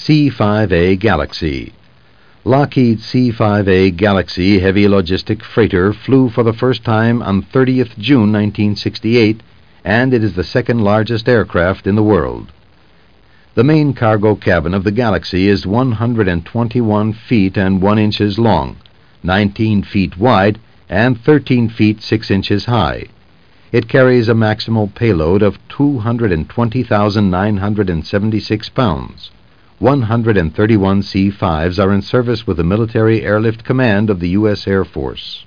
C-5A Galaxy. Lockheed C-5A Galaxy heavy logistic freighter flew for the first time on 30th June 1968, and it is the second largest aircraft in the world. The main cargo cabin of the Galaxy is 121 feet and 1 inches long, 19 feet wide, and 13 feet 6 inches high. It carries a maximal payload of 220,976 pounds. 131 C-5s are in service with the Military Airlift Command of the U.S. Air Force.